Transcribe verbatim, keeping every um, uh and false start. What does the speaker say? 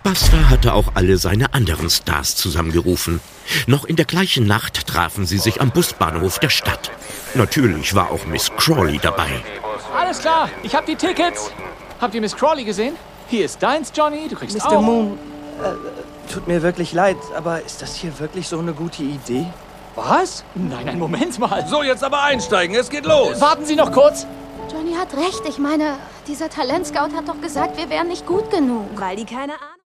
Buster hatte auch alle seine anderen Stars zusammengerufen. Noch in der gleichen Nacht trafen sie sich am Busbahnhof der Stadt. Natürlich war auch Miss Crawley dabei. Alles klar, ich hab die Tickets. Habt ihr Miss Crawley gesehen? Hier ist deins, Johnny. Du kriegst Mister auch... Moon, äh, tut mir wirklich leid, aber ist das hier wirklich so eine gute Idee? Was? Nein, nein, Moment mal. So, jetzt aber einsteigen, es geht los. Warten Sie noch kurz. Johnny hat recht. Ich meine, dieser Talentscout hat doch gesagt, wir wären nicht gut genug. Weil die keine Ahnung...